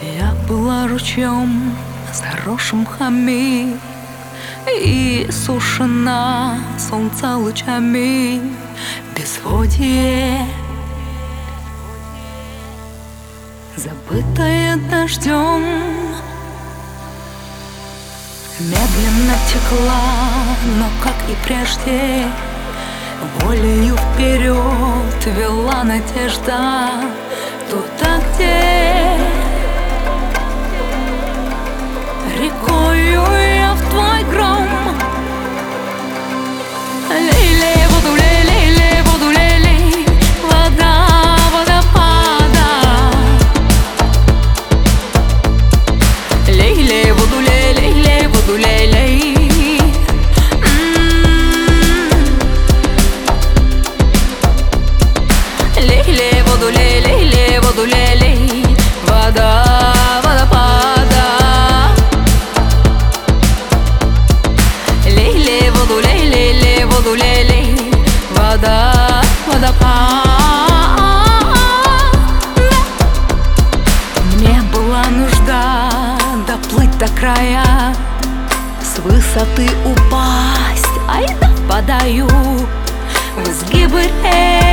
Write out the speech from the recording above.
Я была ручьем, заросшим хами, и сушена солнца лучами в безводье, забытая дождем. Медленно текла, но, как и прежде, волею вперед вела надежда туда, где рекою я в твой гром. Лей-лей, воду лей, лей-лей, воду лей-лей, вода водопада. Лей-лей, воду лей, лей-лей, воду лей-лей. Лей-лей, воду лей, лей-лей, воду лей-лей, вода водопада. Лей-лей, воду лей, лей-лей, воду лей-лей, вода водопада. Мне была нужда доплыть до края, с высоты упасть, ай да впадаю в изгибы рек.